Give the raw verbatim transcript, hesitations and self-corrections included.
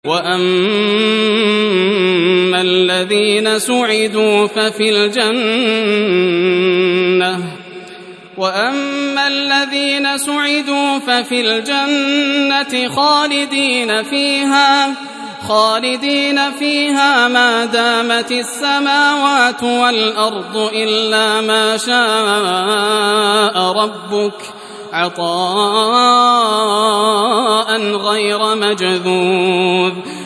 وأما الذين سعدوا ففي الجنة وأما الذين سعدوا ففي الجنة خالدين فيها خالدين فيها ما دامت السماوات والأرض إلا ما شاء ربك عطاء غير مجذوذ